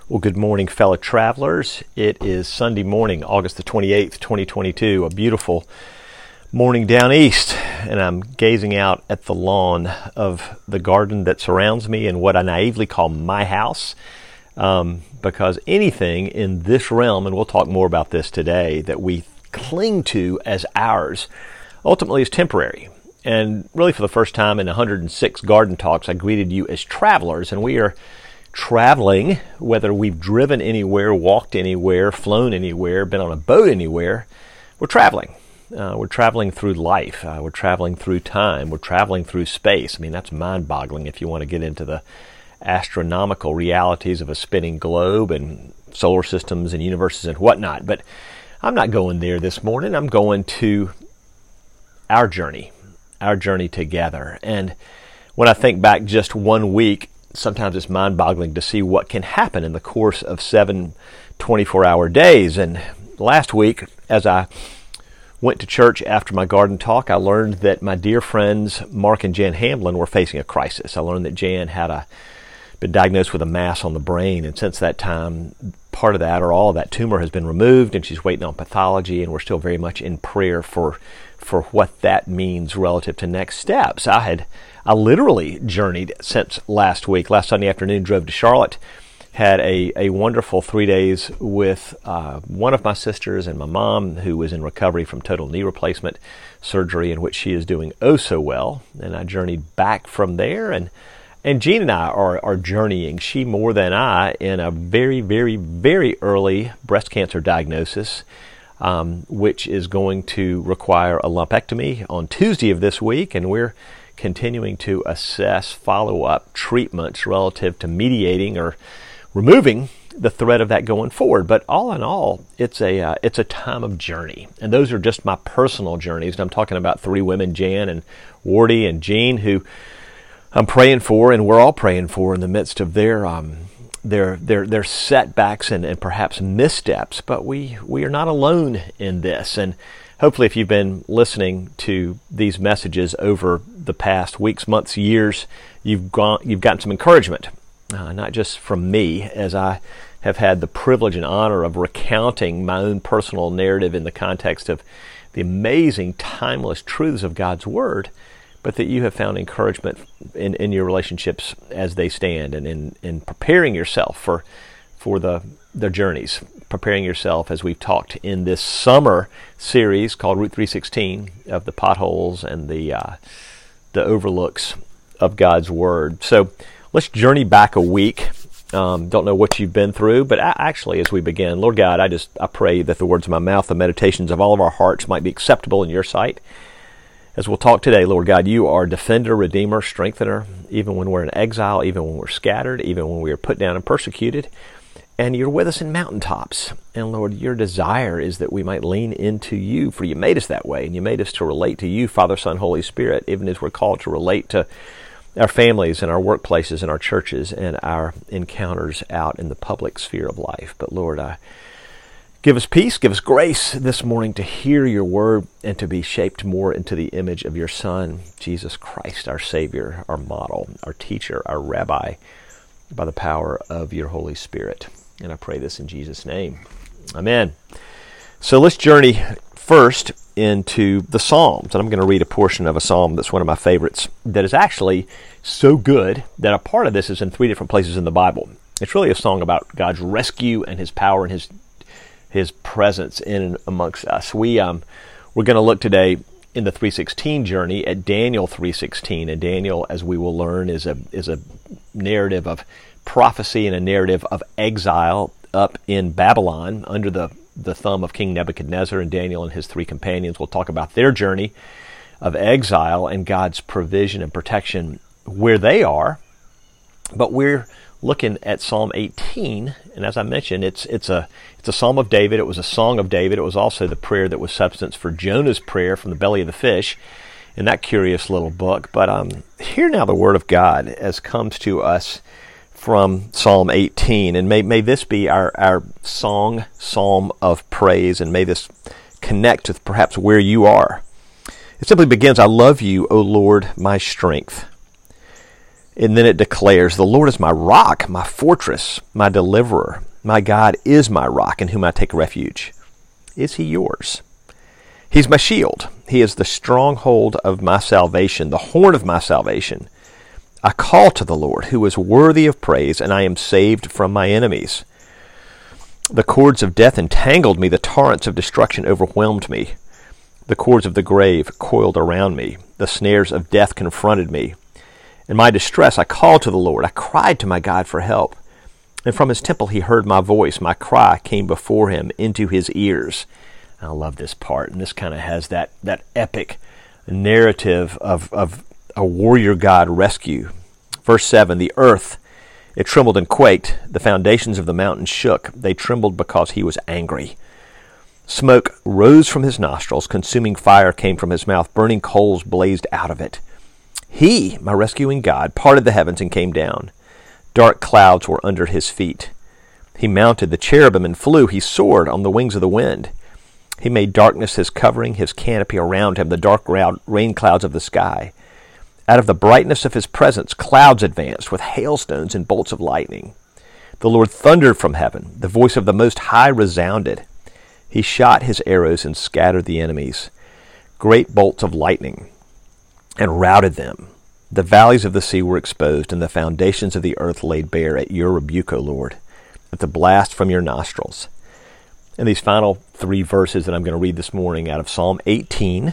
Well, good morning, fellow travelers. It is Sunday morning, August the 28th, 2022, a beautiful morning down east, and I'm gazing out at the lawn of the garden that surrounds me and what I naively call my house, because anything in this realm, and we'll talk more about this today, that we cling to as ours, ultimately is temporary. And really for the first time in 106 garden talks, I greeted you as travelers, and we are traveling, whether we've driven anywhere, walked anywhere, flown anywhere, been on a boat anywhere, we're traveling. We're traveling through life. We're traveling through time. We're traveling through space. I mean, that's mind-boggling if you want to get into the astronomical realities of a spinning globe and solar systems and universes and whatnot. But I'm not going there this morning. I'm going to our journey together. And when I think back just 1 week, sometimes it's mind-boggling to see what can happen in the course of 7 24-hour days. And last week, as I went to church after my garden talk, I learned that my dear friends Mark and Jan Hamlin were facing a crisis. I learned that Jan had been diagnosed with a mass on the brain, and since that time, part of that or all of that tumor has been removed, and she's waiting on pathology, and we're still very much in prayer for what that means relative to next steps. I literally journeyed since last week. Last Sunday afternoon, drove to Charlotte, had a wonderful 3 days with one of my sisters and my mom, who was in recovery from total knee replacement surgery, in which she is doing oh so well. And I journeyed back from there, and Jean and I are journeying, she more than I, in a very, very, very early breast cancer diagnosis, which is going to require a lumpectomy on Tuesday of this week, and we're continuing to assess follow-up treatments relative to mediating or removing the threat of that going forward. But all in all, it's a time of journey, and those are just my personal journeys. And I'm talking about three women, Jan and Wardy and Jean, who I'm praying for, and we're all praying for in the midst of their setbacks and perhaps missteps. But we are not alone in this. And hopefully, if you've been listening to these messages over the past weeks, months, years, you've gotten some encouragement, not just from me, as I have had the privilege and honor of recounting my own personal narrative in the context of the amazing, timeless truths of God's Word, but that you have found encouragement in your relationships as they stand, and in preparing yourself for their journeys, preparing yourself, as we've talked in this summer series called Route 316, of the potholes and the overlooks of God's Word. So let's journey back a week. Don't know what you've been through, but actually, as we begin, Lord God, I pray that the words of my mouth, the meditations of all of our hearts might be acceptable in your sight. As we'll talk today, Lord God, you are defender, redeemer, strengthener, even when we're in exile, even when we're scattered, even when we are put down and persecuted. And you're with us in mountaintops. And Lord, your desire is that we might lean into you, for you made us that way, and you made us to relate to you, Father, Son, Holy Spirit, even as we're called to relate to our families and our workplaces and our churches and our encounters out in the public sphere of life. But Lord, give us peace, give us grace this morning to hear your word and to be shaped more into the image of your Son, Jesus Christ, our Savior, our model, our teacher, our rabbi, by the power of your Holy Spirit. And I pray this in Jesus' name. Amen. So let's journey first into the Psalms. And I'm going to read a portion of a psalm that's one of my favorites, that is actually so good that a part of this is in 3 different places in the Bible. It's really a song about God's rescue and his power and his presence in and amongst us. We're going to look today in the 316 journey at Daniel 3:16, and Daniel, as we will learn, is a narrative of prophecy and a narrative of exile up in Babylon under the thumb of King Nebuchadnezzar. And Daniel and his 3 companions will talk about their journey of exile and God's provision and protection where they are. But we're looking at Psalm 18, and as I mentioned, it's a Psalm of David. It was a song of David. It was also the prayer that was substance for Jonah's prayer from the belly of the fish in that curious little book. But hear now the word of God as comes to us from Psalm 18, and may this be our psalm of praise, and may this connect with perhaps where you are. It simply begins, I love you, O Lord, my strength. And then it declares, the Lord is my rock, my fortress, my deliverer. My God is my rock in whom I take refuge. Is he yours? He's my shield. He is the stronghold of my salvation, the horn of my salvation. I call to the Lord, who is worthy of praise, and I am saved from my enemies. The cords of death entangled me. The torrents of destruction overwhelmed me. The cords of the grave coiled around me. The snares of death confronted me. In my distress, I called to the Lord. I cried to my God for help. And from his temple he heard my voice. My cry came before him into his ears. I love this part. And this kind of has that epic narrative of a warrior God rescue. Verse 7, the earth, it trembled and quaked. The foundations of the mountains shook. They trembled because he was angry. Smoke rose from his nostrils. Consuming fire came from his mouth. Burning coals blazed out of it. He, my rescuing God, parted the heavens and came down. Dark clouds were under his feet. He mounted the cherubim and flew. He soared on the wings of the wind. He made darkness his covering, his canopy around him, the dark rain clouds of the sky. Out of the brightness of his presence, clouds advanced with hailstones and bolts of lightning. The Lord thundered from heaven. The voice of the Most High resounded. He shot his arrows and scattered the enemies. Great bolts of lightning, and routed them. The valleys of the sea were exposed, and the foundations of the earth laid bare at your rebuke, O Lord, at the blast from your nostrils. And these final 3 verses that I'm going to read this morning out of Psalm 18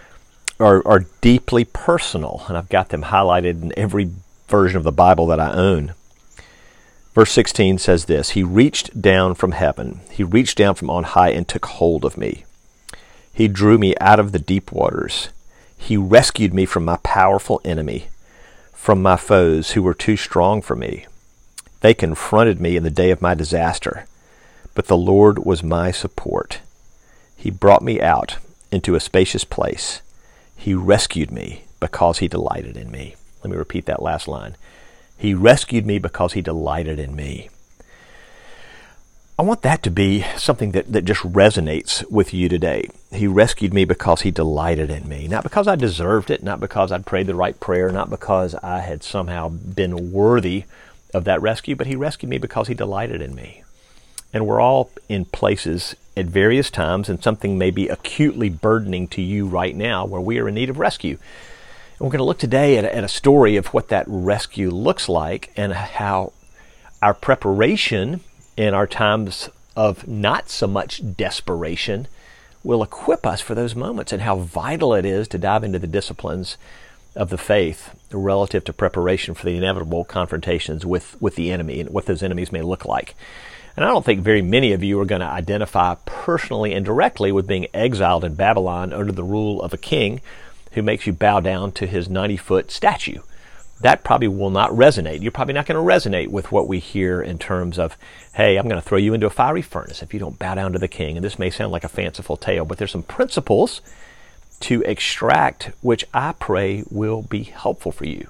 are deeply personal, and I've got them highlighted in every version of the Bible that I own. Verse 16 says this, he reached down from heaven, he reached down from on high and took hold of me. He drew me out of the deep waters. He rescued me from my powerful enemy, from my foes who were too strong for me. They confronted me in the day of my disaster, but the Lord was my support. He brought me out into a spacious place. He rescued me because he delighted in me. Let me repeat that last line. He rescued me because he delighted in me. I want that to be something that just resonates with you today. He rescued me because he delighted in me. Not because I deserved it, not because I'd prayed the right prayer, not because I had somehow been worthy of that rescue, but he rescued me because he delighted in me. And we're all in places at various times, and something may be acutely burdening to you right now where we are in need of rescue. And we're going to look today at a story of what that rescue looks like and how our preparation in our times of not so much desperation will equip us for those moments, and how vital it is to dive into the disciplines of the faith relative to preparation for the inevitable confrontations with the enemy and what those enemies may look like. And I don't think very many of you are going to identify personally and directly with being exiled in Babylon under the rule of a king who makes you bow down to his 90-foot statue. That probably will not resonate. You're probably not going to resonate with what we hear in terms of, hey, I'm going to throw you into a fiery furnace if you don't bow down to the king. And this may sound like a fanciful tale, but there's some principles to extract which I pray will be helpful for you.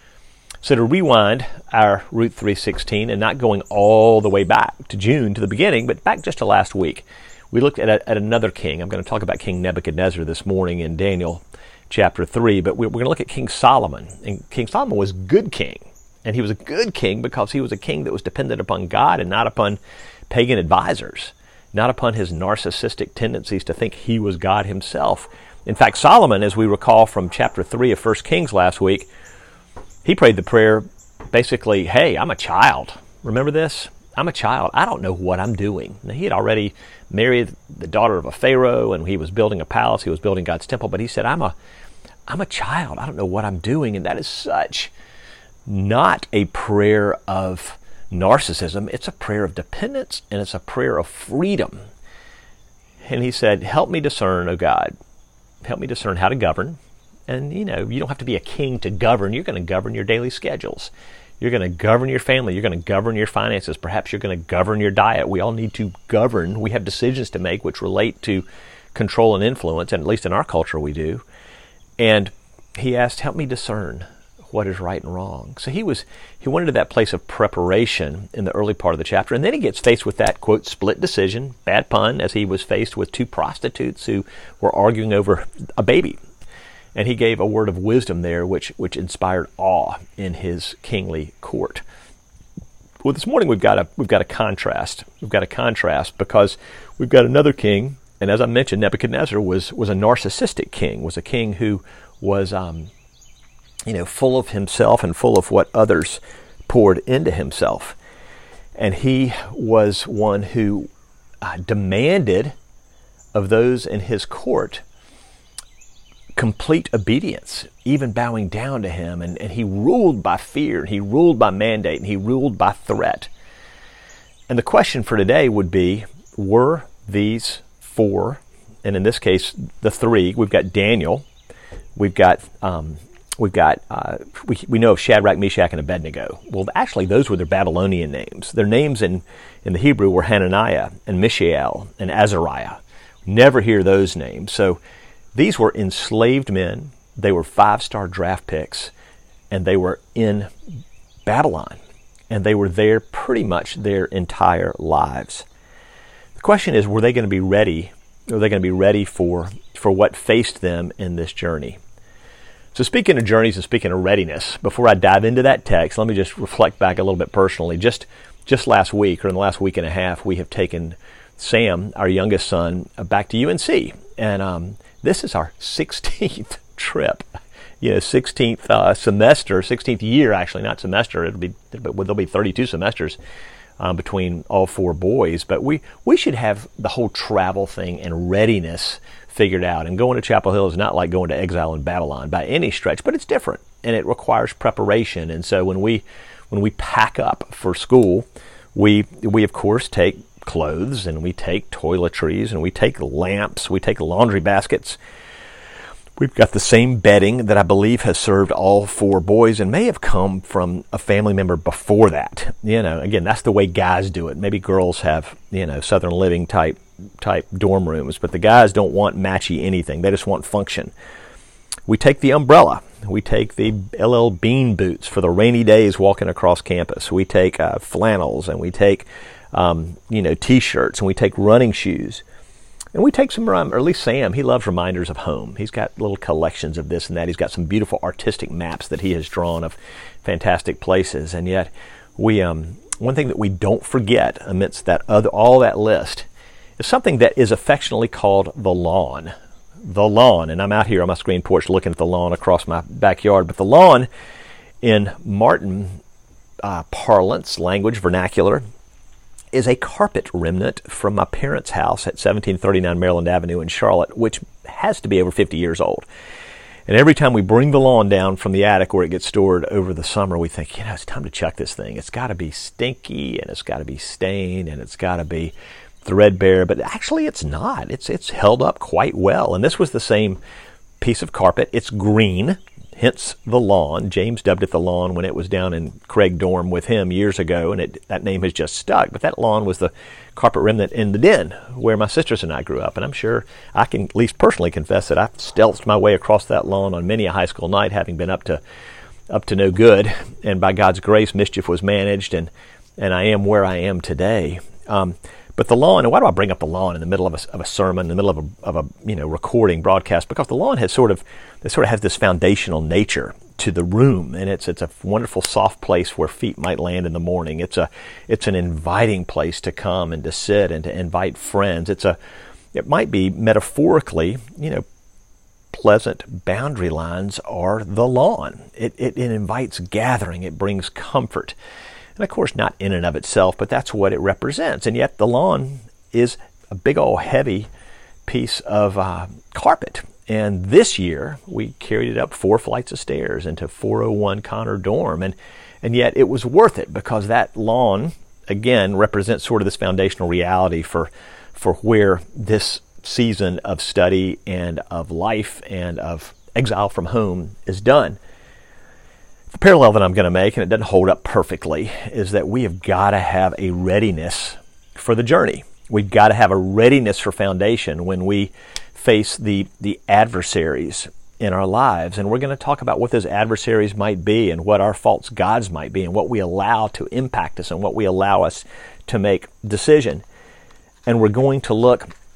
So to rewind our Route 316 and not going all the way back to June, to the beginning, but back just to last week, we looked at another king. I'm going to talk about King Nebuchadnezzar this morning in Daniel chapter 3, but we're going to look at King Solomon. And King Solomon was a good king. And he was a good king because he was a king that was dependent upon God and not upon pagan advisors, not upon his narcissistic tendencies to think he was God himself. In fact, Solomon, as we recall from chapter 3 of 1 Kings last week, he prayed the prayer basically, hey, I'm a child. Remember this? I'm a child. I don't know what I'm doing. Now, he had already married the daughter of a pharaoh, and he was building a palace. He was building God's temple. But he said, I'm a child. I don't know what I'm doing. And that is such not a prayer of narcissism. It's a prayer of dependence, and it's a prayer of freedom. And he said, help me discern, O God. Help me discern how to govern. And, you don't have to be a king to govern. You're going to govern your daily schedules. You're going to govern your family. You're going to govern your finances. Perhaps you're going to govern your diet. We all need to govern. We have decisions to make which relate to control and influence, and at least in our culture we do. And he asked, help me discern what is right and wrong. So he went into that place of preparation in the early part of the chapter, and then he gets faced with that, quote, split decision, bad pun, as he was faced with 2 prostitutes who were arguing over a baby. And he gave a word of wisdom there which inspired awe in his kingly court. Well, this morning we've got a contrast. We've got a contrast because we've got another king, and as I mentioned, Nebuchadnezzar was a narcissistic king, was a king who was full of himself and full of what others poured into himself. And he was one who demanded of those in his court complete obedience, even bowing down to him. And he ruled by fear, and he ruled by mandate, and he ruled by threat. And the question for today would be, were these four, and in this case, the three, we've got Daniel, we know of Shadrach, Meshach, and Abednego. Well, actually, those were their Babylonian names. Their names in the Hebrew were Hananiah and Mishael and Azariah. Never hear those names. So these were enslaved men. They were 5-star draft picks, and they were in Babylon, and they were there pretty much their entire lives. The question is, were they going to be ready? Were they going to be ready for what faced them in this journey? So speaking of journeys and speaking of readiness, before I dive into that text, let me just reflect back a little bit personally. Just last week, or in the last week and a half, we have taken Sam, our youngest son, back to UNC. And this is our 16th trip. 16th semester, 16th year, actually, not semester. There'll be 32 semesters between all four boys. But we should have the whole travel thing and readiness figured out. And going to Chapel Hill is not like going to exile in Babylon by any stretch, but it's different, and it requires preparation. And so when we pack up for school, we of course take clothes, and we take toiletries, and we take lamps, we take laundry baskets. We've got the same bedding that I believe has served all four boys and may have come from a family member before that. Again, that's the way guys do it. Maybe girls have, Southern Living type dorm rooms, but the guys don't want matchy anything. They just want function. We take the umbrella. We take the LL Bean boots for the rainy days walking across campus. We take flannels, and we take T-shirts, and we take running shoes. And we take some, or at least Sam, he loves reminders of home. He's got little collections of this and that. He's got some beautiful artistic maps that he has drawn of fantastic places. And yet, one thing that we don't forget amidst all that list is something that is affectionately called the lawn. The lawn. And I'm out here on my screen porch looking at the lawn across my backyard. But the lawn, in Martin parlance, language, vernacular, is a carpet remnant from my parents' house at 1739 Maryland Avenue in Charlotte, which has to be over 50 years old. And every time we bring the lawn down from the attic where it gets stored over the summer, we think, it's time to chuck this thing. It's got to be stinky, and it's got to be stained, and it's got to be threadbare. But actually, it's not. It's held up quite well. And this was the same piece of carpet. It's green, hence the lawn. James dubbed it the lawn when it was down in Craig Dorm with him years ago, and that name has just stuck. But that lawn was the carpet remnant in the den where my sisters and I grew up. And I'm sure I can at least personally confess that I've stealthed my way across that lawn on many a high school night, having been up to no good. And by God's grace, mischief was managed, and I am where I am today. But the lawn, and why do I bring up the lawn in the middle of a sermon, in the middle of a recording broadcast? Because the lawn has sort of has this foundational nature to the room, and it's a wonderful soft place where feet might land in the morning. It's an inviting place to come and to sit and to invite friends. It might be metaphorically, pleasant boundary lines are the lawn. It invites gathering. It brings comfort. And of course, not in and of itself, but that's what it represents. And yet the lawn is a big old heavy piece of carpet. And this year, we carried it up 4 flights of stairs into 401 Connor Dorm. And yet it was worth it, because that lawn, again, represents sort of this foundational reality for where this season of study and of life and of exile from home is done. The parallel that I'm going to make, and it doesn't hold up perfectly, is that we have got to have a readiness for the journey. We've got to have a readiness for foundation when we face the adversaries in our lives. And we're going to talk about what those adversaries might be, and what our false gods might be, and what we allow to impact us, and what we allow us to make decision. And we're going to look at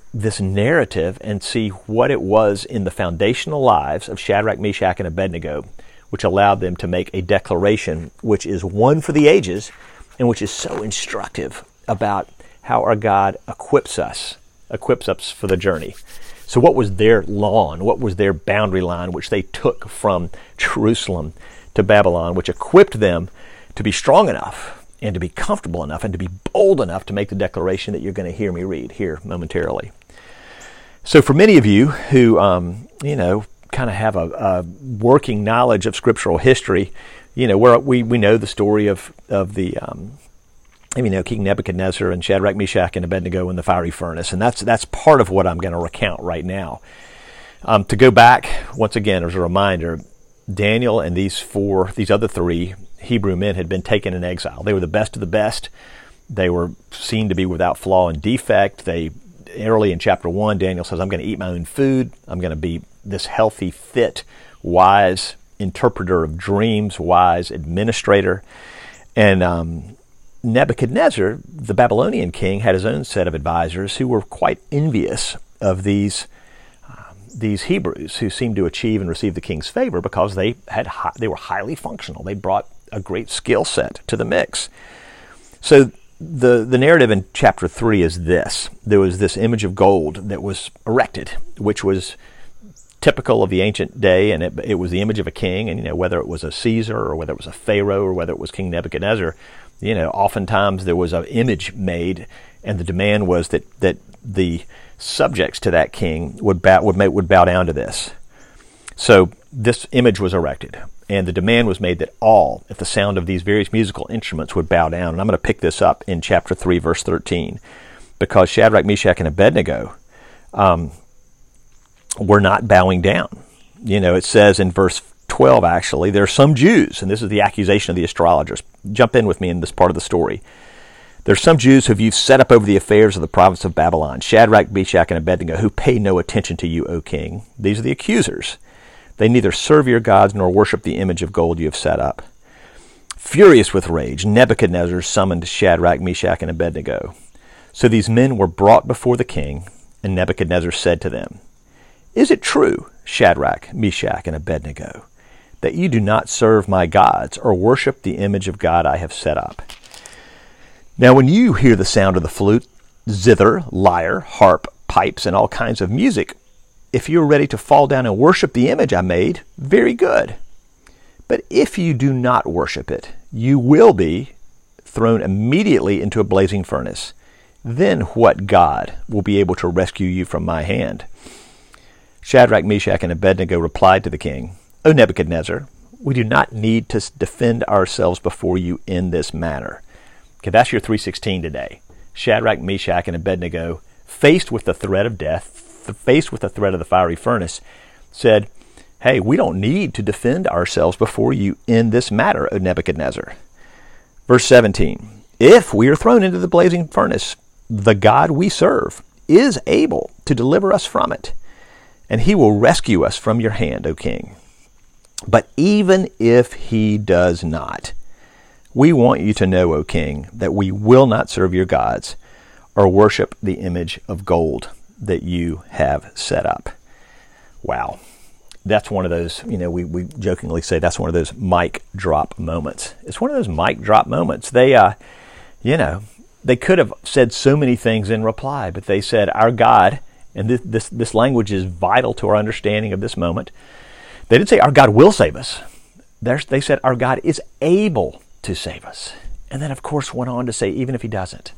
this narrative and see what it was in the foundational lives of Shadrach, Meshach, and Abednego, which allowed them to make a declaration which is one for the ages and which is so instructive about how our God equips us for the journey. So what was their lawn? What was their boundary line, which they took from Jerusalem to Babylon, which equipped them to be strong enough and to be comfortable enough and to be bold enough to make the declaration that you're going to hear me read here momentarily. So for many of you who, kind of have a working knowledge of scriptural history, where we know the story of the King Nebuchadnezzar and Shadrach, Meshach, and Abednego in the fiery furnace, and that's part of what I'm going to recount right now. To go back once again as a reminder, Daniel and these other three Hebrew men had been taken in exile. They were the best of the best. They were seen to be without flaw and defect. Early in chapter 1, Daniel says, I'm going to eat my own food. I'm going to be this healthy, fit, wise interpreter of dreams, wise administrator. And Nebuchadnezzar, the Babylonian king, had his own set of advisors who were quite envious of these Hebrews who seemed to achieve and receive the king's favor because they were highly functional. They brought a great skill set to the mix. So the narrative in chapter 3 is this. There was this image of gold that was erected, which was typical of the ancient day, and it was the image of a king. And whether it was a Caesar or whether it was a Pharaoh or whether it was King Nebuchadnezzar, oftentimes there was an image made, and the demand was that the subjects to that king would bow down to this. So this image was erected, and the demand was made that all, at the sound of these various musical instruments, would bow down. And I'm going to pick this up in chapter 3, verse 13, because Shadrach, Meshach, and Abednego were not bowing down. It says in verse 12, actually, there are some Jews, and this is the accusation of the astrologers. Jump in with me in this part of the story. There's some Jews who you've set up over the affairs of the province of Babylon, Shadrach, Meshach, and Abednego, who pay no attention to you, O king. These are the accusers. They neither serve your gods nor worship the image of gold you have set up. Furious with rage, Nebuchadnezzar summoned Shadrach, Meshach, and Abednego. So these men were brought before the king, and Nebuchadnezzar said to them, Is it true, Shadrach, Meshach, and Abednego, that you do not serve my gods or worship the image of God I have set up? Now when you hear the sound of the flute, zither, lyre, harp, pipes, and all kinds of music, if you are ready to fall down and worship the image I made, very good. But if you do not worship it, you will be thrown immediately into a blazing furnace. Then what God will be able to rescue you from my hand? Shadrach, Meshach, and Abednego replied to the king, O Nebuchadnezzar, we do not need to defend ourselves before you in this manner. Okay, that's your 316 today. Shadrach, Meshach, and Abednego, faced with the threat of death, faced with the threat of the fiery furnace, said, Hey, we don't need to defend ourselves before you in this matter, O Nebuchadnezzar. Verse 17, If we are thrown into the blazing furnace, the God we serve is able to deliver us from it, and he will rescue us from your hand, O king. But even if he does not, we want you to know, O king, that we will not serve your gods or worship the image of gold that you have set up. Wow. That's one of those, we jokingly say that's one of those mic drop moments. It's one of those mic drop moments. They could have said so many things in reply, but they said, our God, and this language is vital to our understanding of this moment. They didn't say our God will save us. They said our God is able to save us. And then, of course, went on to say, even if he doesn't,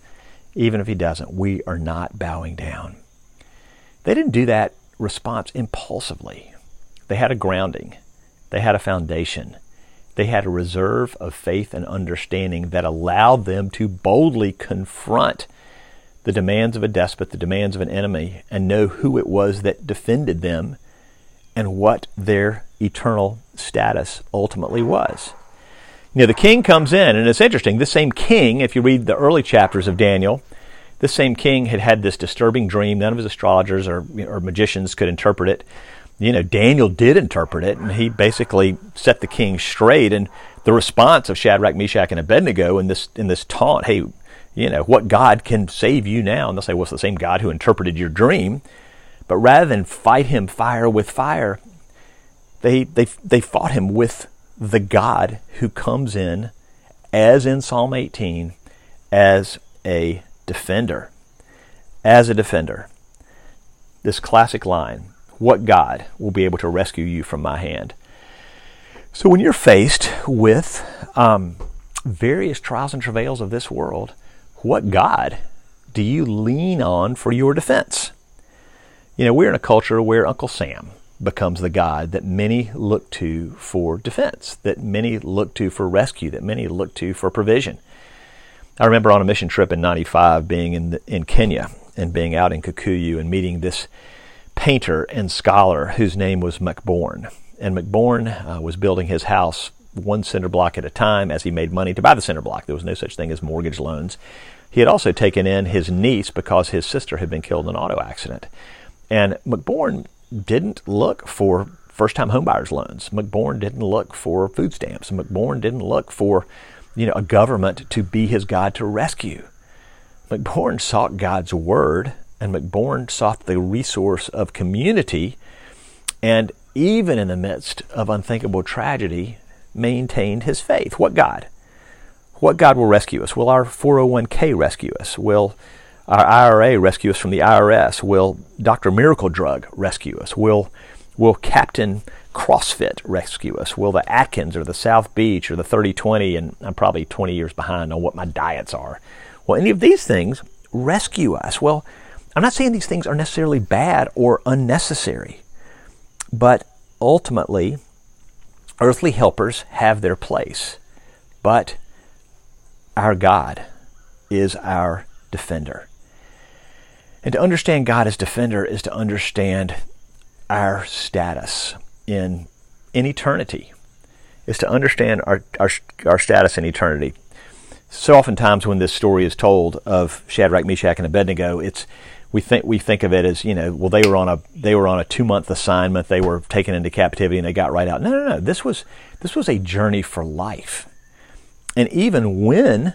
we are not bowing down. They didn't do that response impulsively. They had a grounding. They had a foundation. They had a reserve of faith and understanding that allowed them to boldly confront the demands of a despot, the demands of an enemy, and know who it was that defended them and what their eternal status ultimately was. The king comes in, and it's interesting. This same king, if you read the early chapters of Daniel, this same king had this disturbing dream. None of his astrologers or magicians could interpret it. Daniel did interpret it, and he basically set the king straight. And the response of Shadrach, Meshach, and Abednego in this taunt, hey, what God can save you now. And they'll say, well, it's the same God who interpreted your dream. But rather than fight him fire with fire, they fought him with the God who comes in, as in Psalm 18, as a defender. As a defender. This classic line, what God will be able to rescue you from my hand? So when you're faced with various trials and travails of this world, what God do you lean on for your defense? We're in a culture where Uncle Sam becomes the God that many look to for defense, that many look to for rescue, that many look to for provision. I remember on a mission trip in '95 being in Kenya and being out in Kikuyu and meeting this painter and scholar whose name was McBourne. And McBourne was building his house one cinder block at a time as he made money to buy the cinder block. There was no such thing as mortgage loans. He had also taken in his niece because his sister had been killed in an auto accident. And McBourne didn't look for first-time homebuyers loans. McBourne didn't look for food stamps. McBourne didn't look for, a government to be his God to rescue. McBourne sought God's word, and McBourne sought the resource of community, and even in the midst of unthinkable tragedy, maintained his faith. What God? What God will rescue us? Will our 401k rescue us? Will our IRA rescue us from the IRS? Will Dr. Miracle Drug rescue us? Will Captain CrossFit rescue us? Will the Atkins or the South Beach or the 30-20, and I'm probably 20 years behind on what my diets are. Will any of these things rescue us? Well, I'm not saying these things are necessarily bad or unnecessary, but ultimately, earthly helpers have their place. But our God is our defender. And to understand God as defender is to understand our status in eternity, is to understand our status in eternity. So oftentimes when this story is told of Shadrach, Meshach, and Abednego, we think of it as, well, they were on a 2-month assignment, they were taken into captivity and they got right out. No. This was a journey for life. And even when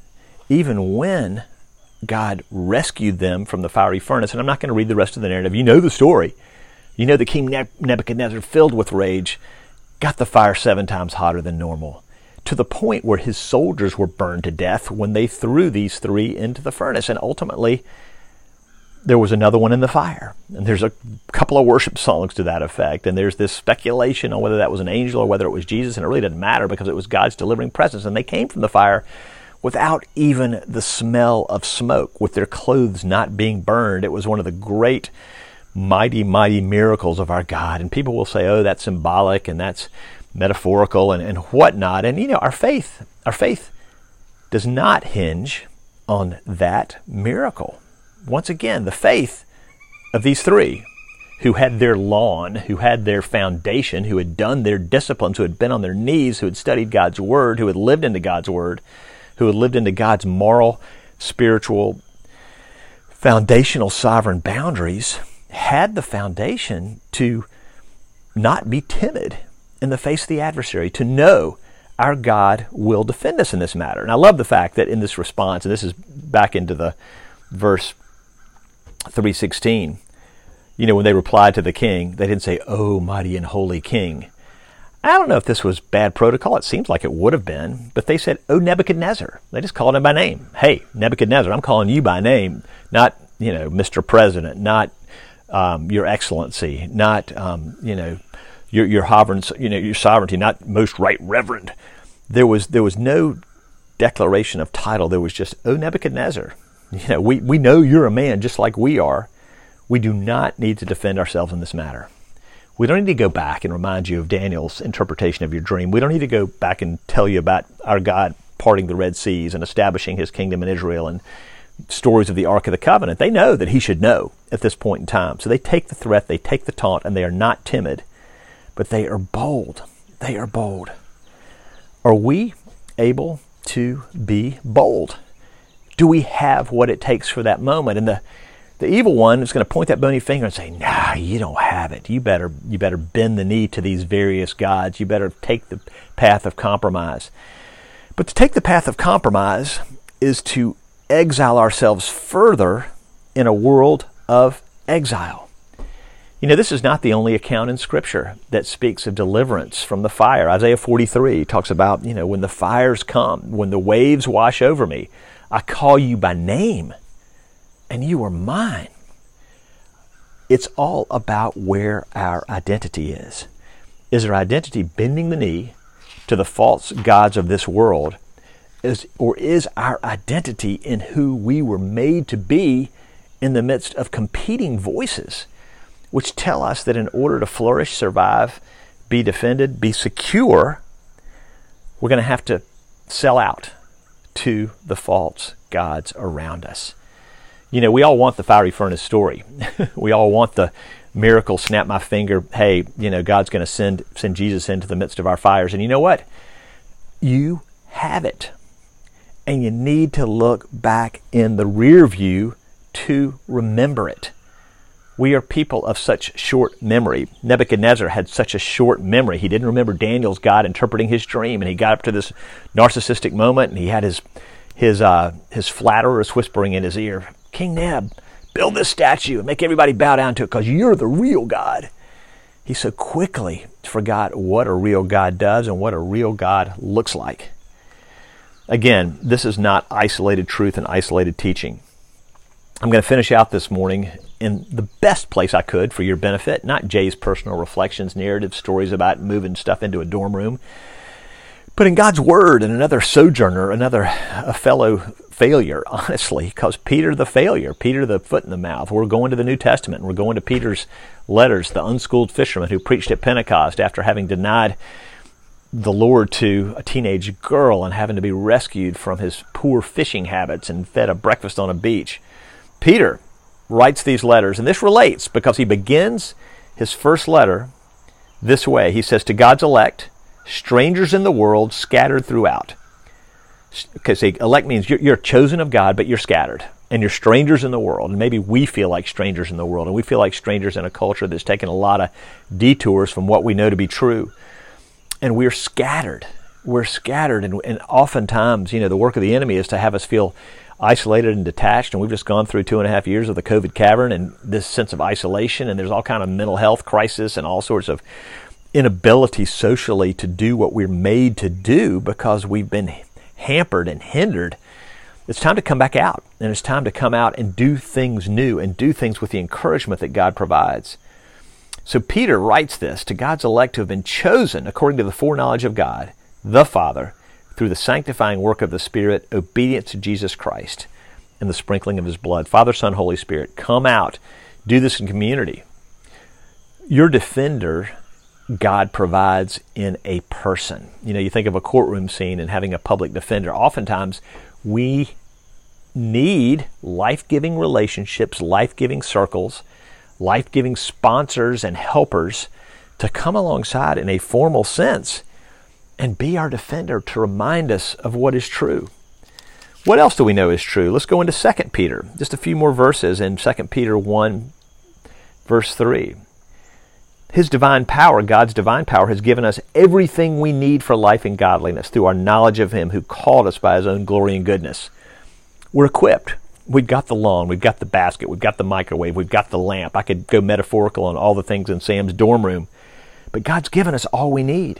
God rescued them from the fiery furnace, and I'm not going to read the rest of the narrative. You know the story. You know that King Nebuchadnezzar, filled with rage, got the fire 7 times hotter than normal, to the point where his soldiers were burned to death when they threw these 3 into the furnace. And ultimately, there was another one in the fire. And there's a couple of worship songs to that effect. And there's this speculation on whether that was an angel or whether it was Jesus. And it really doesn't matter because it was God's delivering presence. And they came from the fire without even the smell of smoke, with their clothes not being burned. It was one of the great, mighty, mighty miracles of our God. And people will say, oh, that's symbolic and that's metaphorical and whatnot. And, our faith does not hinge on that miracle. Once again, the faith of these 3 who had their lawn, who had their foundation, who had done their disciplines, who had been on their knees, who had studied God's word, who had lived into God's word, who had lived into God's moral, spiritual, foundational, sovereign boundaries, had the foundation to not be timid in the face of the adversary, to know our God will defend us in this matter. And I love the fact that in this response, and this is back into the verse 3:16, when they replied to the king, they didn't say, "Oh, mighty and holy king." I don't know if this was bad protocol. It seems like it would have been. But they said, "Oh, Nebuchadnezzar." They just called him by name. "Hey, Nebuchadnezzar, I'm calling you by name. Not, Mr. President, not Your Excellency, not, your sovereignty, not Most Right Reverend." There was no declaration of title. There was just, "Oh, Nebuchadnezzar, we know you're a man just like we are. We do not need to defend ourselves in this matter. We don't need to go back and remind you of Daniel's interpretation of your dream. We don't need to go back and tell you about our God parting the Red Seas and establishing his kingdom in Israel and stories of the Ark of the Covenant." They know that he should know at this point in time. So they take the threat, they take the taunt, and they are not timid, but they are bold. They are bold. Are we able to be bold? Do we have what it takes for that moment? And the evil one is going to point that bony finger and say, "Nah, you don't have it. You better bend the knee to these various gods. You better take the path of compromise." But to take the path of compromise is to exile ourselves further in a world of exile. You know, this is not the only account in Scripture that speaks of deliverance from the fire. Isaiah 43 talks about, you know, when the fires come, when the waves wash over me, I call you by name, and you are mine. It's all about where our identity is. Is our identity bending the knee to the false gods of this world? Or is our identity in who we were made to be in the midst of competing voices, which tell us that in order to flourish, survive, be defended, be secure, we're going to have to sell out to the false gods around us. You know, we all want the fiery furnace story. We all want the miracle, snap my finger, hey, you know, God's going to send Jesus into the midst of our fires. And you know what? You have it. And you need to look back in the rear view to remember it. We are people of such short memory. Nebuchadnezzar had such a short memory. He didn't remember Daniel's God interpreting his dream, and he got up to this narcissistic moment, and he had his flatterers whispering in his ear, King Neb, build this statue and make everybody bow down to it because you're the real God. He so quickly forgot what a real God does and what a real God looks like. Again, this is not isolated truth and isolated teaching. I'm going to finish out this morning in the best place I could for your benefit, not Jay's personal reflections, narrative stories about moving stuff into a dorm room, but in God's Word and another sojourner, a fellow failure, honestly, because Peter the failure, Peter the foot in the mouth. We're going to the New Testament. We're going to Peter's letters, the unschooled fisherman who preached at Pentecost after having denied the Lord to a teenage girl and having to be rescued from his poor fishing habits and fed a breakfast on a beach. Peter writes these letters, and this relates because he begins his first letter this way. He says, to God's elect, strangers in the world, scattered throughout. Because elect means you're chosen of God, but you're scattered. And you're strangers in the world. And maybe we feel like strangers in the world. And we feel like strangers in a culture that's taken a lot of detours from what we know to be true. And we're scattered. We're scattered. And oftentimes, you know, the work of the enemy is to have us feel isolated and detached. And we've just gone through 2.5 years of the COVID cavern and this sense of isolation. And there's all kind of mental health crisis and all sorts of inability socially to do what we're made to do because we've been hampered and hindered. It's time to come back out, and it's time to come out and do things new and do things with the encouragement that God provides. So Peter writes this to God's elect who have been chosen according to the foreknowledge of God, the Father, through the sanctifying work of the Spirit, obedience to Jesus Christ, and the sprinkling of His blood. Father, Son, Holy Spirit, come out. Do this in community. Your defender, God provides in a person. You know, you think of a courtroom scene and having a public defender. Oftentimes, we need life-giving relationships, life-giving circles, life-giving sponsors and helpers to come alongside in a formal sense and be our defender to remind us of what is true. What else do we know is true? Let's go into 2 Peter. Just a few more verses in 2 Peter 1, verse 3. His divine power, God's divine power, has given us everything we need for life and godliness through our knowledge of Him who called us by His own glory and goodness. We're equipped. We've got the lawn, we've got the basket, we've got the microwave, we've got the lamp. I could go metaphorical on all the things in Sam's dorm room. But God's given us all we need.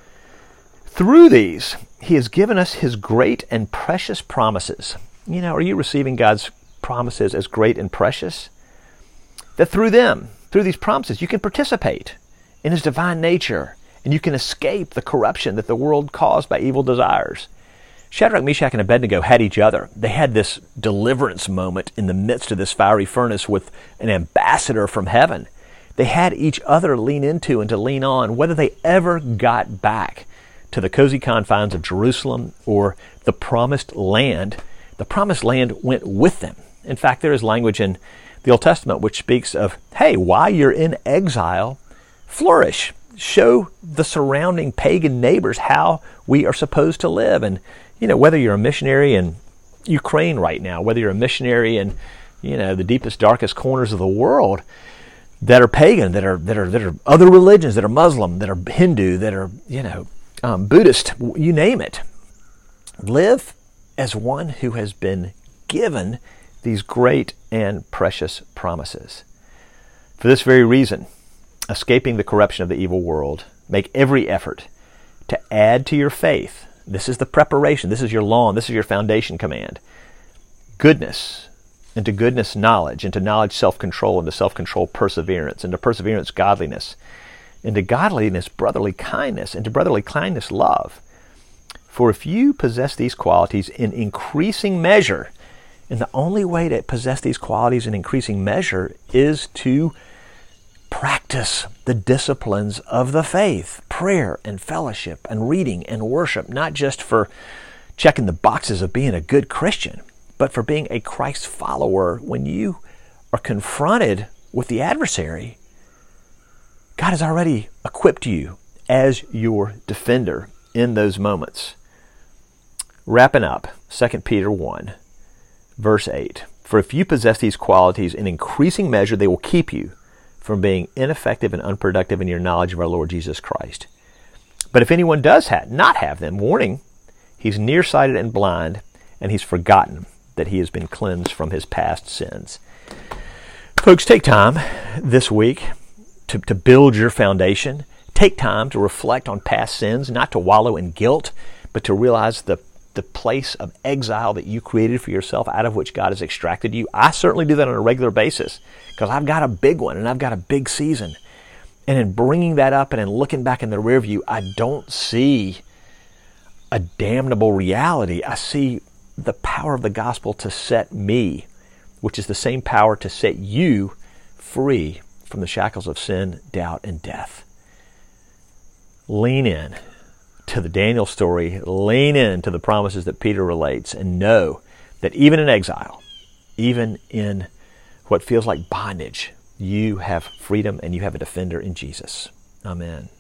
Through these, He has given us His great and precious promises. You know, are you receiving God's promises as great and precious? That through them, through these promises, you can participate in His divine nature, and you can escape the corruption that the world caused by evil desires. Shadrach, Meshach, and Abednego had each other. They had this deliverance moment in the midst of this fiery furnace with an ambassador from heaven. They had each other lean into and to lean on, whether they ever got back to the cozy confines of Jerusalem or the promised land. The promised land went with them. In fact, there is language in the Old Testament which speaks of, hey, while you're in exile, flourish. Show the surrounding pagan neighbors how we are supposed to live. And, you know, whether you're a missionary in Ukraine right now, whether you're a missionary in, you know, the deepest, darkest corners of the world that are pagan, that are other religions, that are Muslim, that are Hindu, that are, you know, Buddhist, you name it. Live as one who has been given these great and precious promises. For this very reason, escaping the corruption of the evil world, make every effort to add to your faith. This is the preparation. This is your lawn. This is your foundation command. Goodness, and to goodness knowledge, and to knowledge self-control, and to self-control perseverance, and to perseverance godliness, and to godliness brotherly kindness, and to brotherly kindness love. For if you possess these qualities in increasing measure, and the only way to possess these qualities in increasing measure is to practice the disciplines of the faith, prayer and fellowship and reading and worship, not just for checking the boxes of being a good Christian, but for being a Christ follower. When you are confronted with the adversary, God has already equipped you as your defender in those moments. Wrapping up, 2 Peter 1, verse 8. For if you possess these qualities in increasing measure, they will keep you from being ineffective and unproductive in your knowledge of our Lord Jesus Christ. But if anyone does not have them, warning, he's nearsighted and blind, and he's forgotten that he has been cleansed from his past sins. Folks, take time this week to build your foundation. Take time to reflect on past sins, not to wallow in guilt, but to realize the place of exile that you created for yourself, out of which God has extracted you. I certainly do that on a regular basis because I've got a big one and I've got a big season. And in bringing that up and in looking back in the rear view, I don't see a damnable reality. I see the power of the gospel to set me, which is the same power to set you free from the shackles of sin, doubt, and death. Lean in to the Daniel story, lean into the promises that Peter relates, and know that even in exile, even in what feels like bondage, you have freedom and you have a defender in Jesus. Amen.